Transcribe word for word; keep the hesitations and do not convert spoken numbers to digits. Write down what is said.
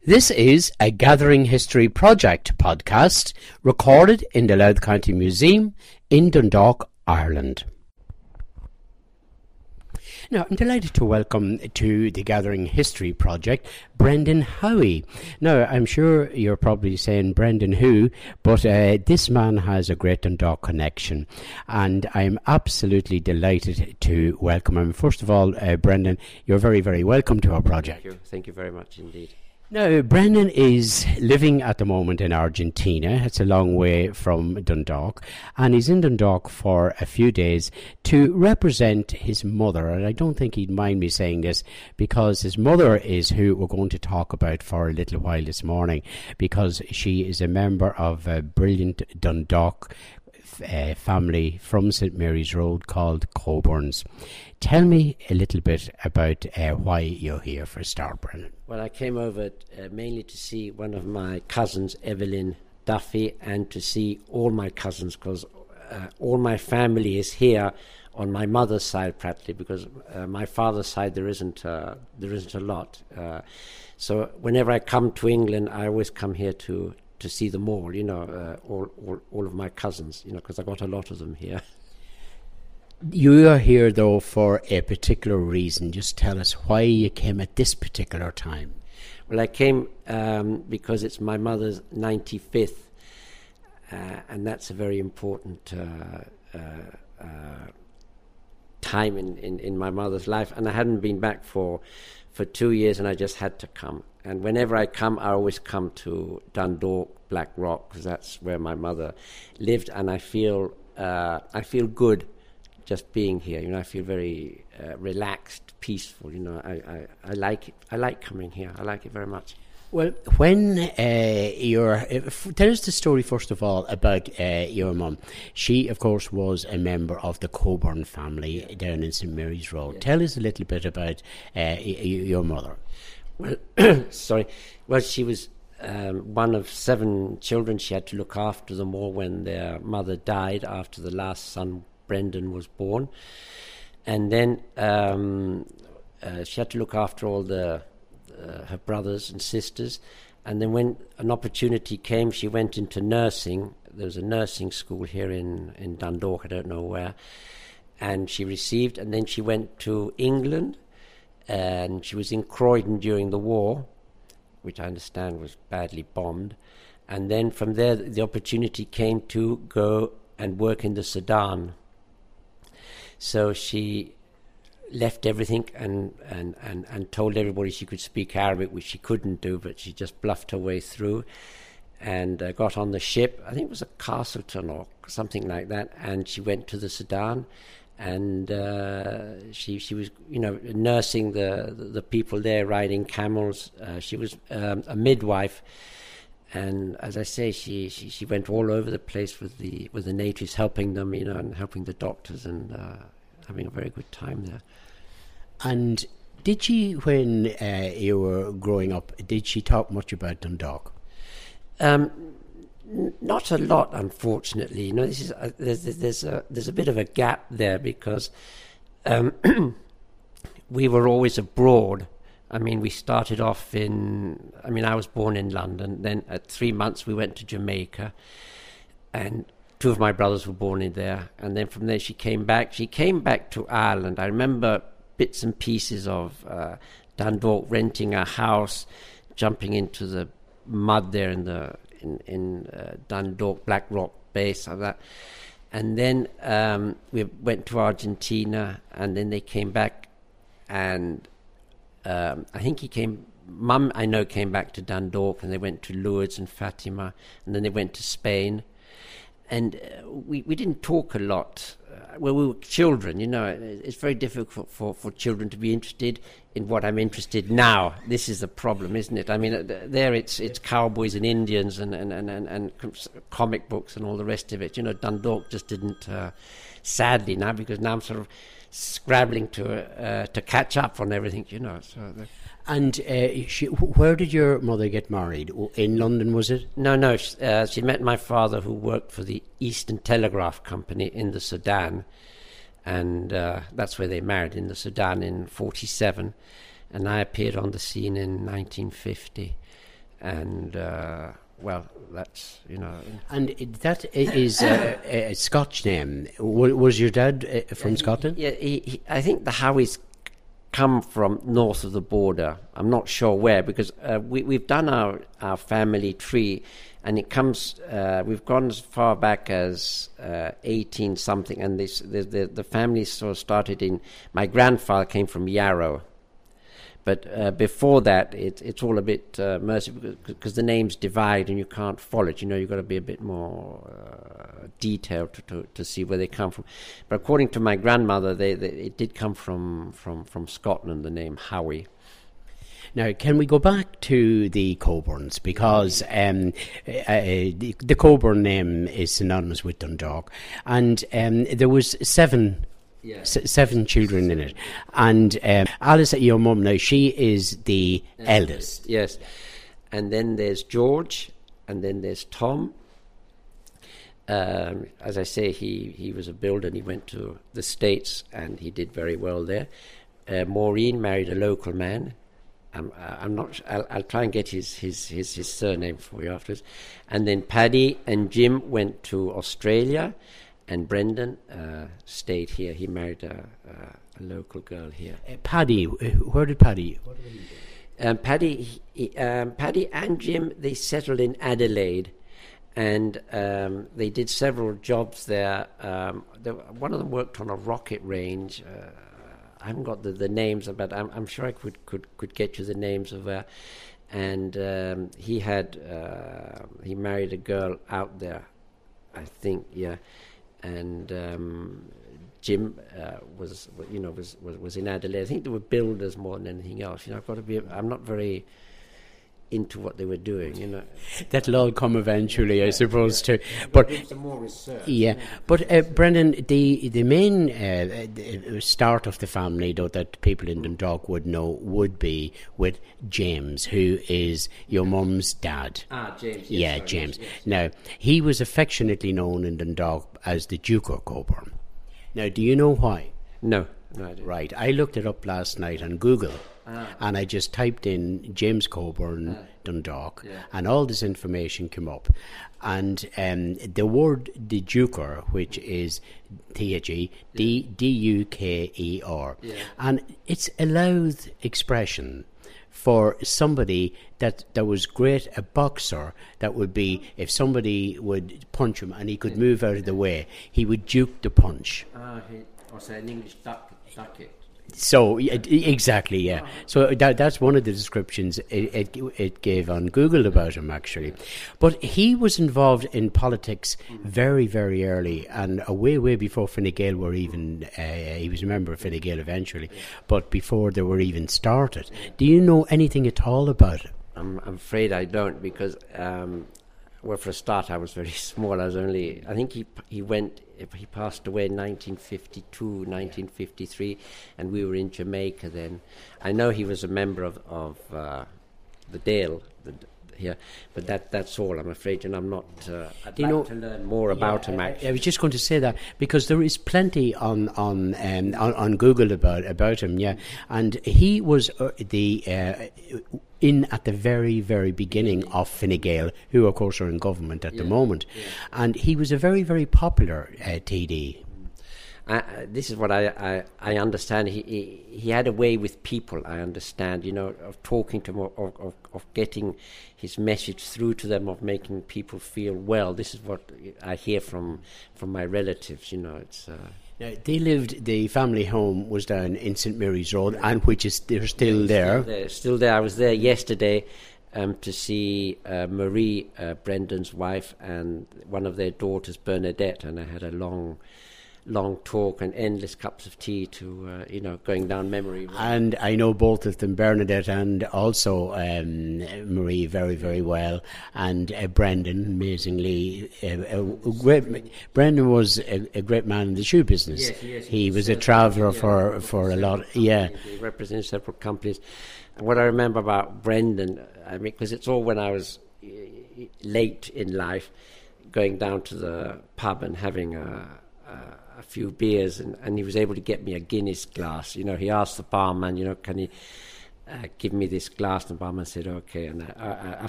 This is a Gathering History Project podcast recorded in the Louth County Museum in Dundalk, Ireland. Now, I'm delighted to welcome to the Gathering History Project Brendan Howie. Now, I'm sure you're probably saying Brendan who, but uh, this man has a great Dundalk connection, and I'm absolutely delighted to welcome him. First of all, uh, Brendan, you're very, very welcome to our project. Thank you. Thank you very much indeed. Now, Brendan is living at the moment in Argentina. It's a long way from Dundalk, and he's in Dundalk for a few days to represent his mother. And I don't think he'd mind me saying this, because his mother is who we're going to talk about for a little while this morning, because she is a member of a brilliant Dundalk Uh, family from Saint Mary's Road called Coburns. Tell me a little bit about uh, why you're here for a start, Brendan. Well, I came over uh, mainly to see one of my cousins, Evelyn Duffy, and to see all my cousins, because uh, all my family is here on my mother's side practically, because uh, my father's side there isn't uh, there isn't a lot. Uh, so whenever I come to England, I always come here to to see them all, you know, uh, all, all all of my cousins, you know, because I got a lot of them here. You are here, though, for a particular reason. Just tell us why you came at this particular time. Well, I came um, because it's my mother's ninety-fifth, uh, and that's a very important uh, uh, uh, time in, in, in my mother's life. And I hadn't been back for for two years, and I just had to come. And whenever I come, I always come to Dundalk, Black Rock, because that's where my mother lived, and I feel uh, I feel good just being here. You know, I feel very uh, relaxed, peaceful. You know, I, I, I like it. I like coming here. I like it very much. Well, when uh, you're... Uh, f- tell us the story, first of all, about uh, your mum. She, of course, was a member of the Coburn family yeah. down in Saint Mary's Road. Yeah. Tell us a little bit about uh, y- your mother. Well, sorry. Well, she was um, one of seven children. She had to look after them all when their mother died after the last son, Brendan, was born. And then um, uh, she had to look after all the uh, her brothers and sisters. And then when an opportunity came, she went into nursing. There was a nursing school here in, in Dundalk, I don't know where. And she received, and then she went to England. And she was in Croydon during the war, which I understand was badly bombed. And then from there, the opportunity came to go and work in the Sudan. So she left everything and, and, and, and told everybody she could speak Arabic, which she couldn't do, but she just bluffed her way through and uh, got on the ship. I think it was a Castleton or something like that. And she went to the Sudan. And uh, she she was, you know, nursing the, the, the people there, riding camels. Uh, she was um, a midwife, and as I say, she, she, she went all over the place with the with the natives, helping them, you know, and helping the doctors, and uh, having a very good time there. And did she, when uh, you were growing up, did she talk much about Dundalk? Um, Not a lot, unfortunately. You know, this is a, there's there's a there's a bit of a gap there because um, we were always abroad. I mean, we started off in. I mean, I was born in London. Then at three months we went to Jamaica, and two of my brothers were born in there. And then from there she came back. She came back to Ireland. I remember bits and pieces of uh, Dundalk, renting a house, jumping into the mud there in the. in, in uh, Dundalk, Black Rock base, like that. And then um, we went to Argentina, and then they came back, and um, I think he came, Mum, I know, came back to Dundalk, and they went to Lourdes and Fatima, and then they went to Spain. And uh, we, we didn't talk a lot. Uh, well, we were children, you know. It's very difficult for, for children to be interested in what I'm interested now. This is the problem, isn't it? I mean, uh, there it's it's cowboys and Indians and, and, and, and, and comic books and all the rest of it. You know, Dundalk just didn't, uh, sadly now, because now I'm sort of scrabbling to uh, to catch up on everything, you know. So the, And uh, she, where did your mother get married? In London, was it? No, no. Uh, she met my father, who worked for the Eastern Telegraph Company in the Sudan. And uh, that's where they married, in the Sudan in forty-seven. And I appeared on the scene in nineteen fifty. and uh, well, that's you know. And it- that i- is a, a Scotch name. W- was your dad uh, from Scotland? Yeah, he, he, I think the Howies come from north of the border. I'm not sure where, because uh, we, we've done our, our family tree, and it comes. Uh, we've gone as far back as uh, eighteen something, and this the, the the family sort of started in. My grandfather came from Yarrow, but uh, before that, it, it's all a bit uh, mercy, because, because the names divide and you can't follow it. You know, you've got to be a bit more uh, detailed to, to to see where they come from. But according to my grandmother, they, they it did come from, from, from Scotland, the name Howie. Now, can we go back to the Coburns? Because um, uh, the, the Coburn name is synonymous with Dundalk. And um, there was seven Yeah. s- seven children in it. And um, Alice, your mum now, she is the eldest. Yes. And then there's George, and then there's Tom. Um, as I say, he, he was a builder, and he went to the States, and he did very well there. Uh, Maureen married a local man. I'm, I'm not. su- I'll, I'll try and get his, his, his, his surname for you afterwards. And then Paddy and Jim went to Australia, and Brendan uh, stayed here. He married a, a, a local girl here. Uh, Paddy, uh, where did Paddy? What did he do? Um, Paddy, he, um, Paddy and Jim, they settled in Adelaide, and um, they did several jobs there. Um, they, one of them worked on a rocket range. Uh, I haven't got the, the names, but I'm, I'm sure I could, could, could get you the names of her. And um, he had uh, he married a girl out there, I think, yeah. And um, Jim uh, was, you know, was, was was in Adelaide. I think they were builders more than anything else. You know, I've got to be. I'm not very into what they were doing. You know, That'll all come eventually, I suppose, too. But some more research. yeah, but uh, Brendan, the the main uh, the start of the family, though, that people in Dundalk would know would be with James, who is your mum's dad. Ah, James. Yes, Yeah, sorry, James. yes, yes. Now, he was affectionately known in Dundalk as the Duke of Coburn. Now, do you know why? No, no, I didn't. Right, I looked it up last night on Google, and I just typed in James Coburn, Dundalk, Yeah. and all this information came up. And um, the word the Duker, which is T H E, D D U K E R, Yeah. and it's a loud expression for somebody that, that was great, a boxer, that would be, if somebody would punch him and he could move out of the way, he would duke the punch. Ah, he, or say an English duck, duck it. So yeah, d- exactly, yeah. So that that's one of the descriptions it, it it gave on Google about him, actually. But he was involved in politics very very early, and uh, way way before Fine Gael were even. Uh, he was a member of Fine Gael eventually, but before they were even started. Do you know anything at all about it? I'm, I'm afraid I don't, because, um, well, for a start, I was very small. I was only, I think he he went, he passed away in nineteen fifty-two, nineteen fifty-three, and we were in Jamaica then. I know he was a member of, of uh, the Dale the, here, but that that's all, I'm afraid, and I'm not, uh, I'd Do you like know- to learn more about him, I, actually. I was just going to say that because there is plenty on on um, on, on Google about about him, yeah. And he was uh, the uh, in at the very very beginning of Fine Gael, who of course are in government at the moment, and he was a very very popular uh, T D. I, I, this is what I, I, I understand. He, he he had a way with people, I understand, you know, of talking to them, of, of, of getting his message through to them, of making people feel well. This is what I hear from from my relatives, you know. It's uh, Now, they lived. The family home was down in Saint Mary's Road, and which is they're still there. Still there. Still there. I was there yesterday um, to see uh, Marie, uh, Brendan's wife, and one of their daughters, Bernadette, and I had a long, long talk and endless cups of tea to, uh, you know, going down memory lane. And I know both of them, Bernadette and also um, Marie, very, very well. And uh, Brendan, amazingly, uh, a great. Brendan was a, a great man in the shoe business. Yes, yes, he he was a was, uh, traveller yeah, for for a lot. Yeah, He represents several companies. And what I remember about Brendan, I mean, because it's all when I was uh, late in life, going down to the pub and having a, a, a few beers, and, and he was able to get me a Guinness glass. You know, he asked the barman, you know, can he uh, give me this glass? And the barman said, okay. And I, I, I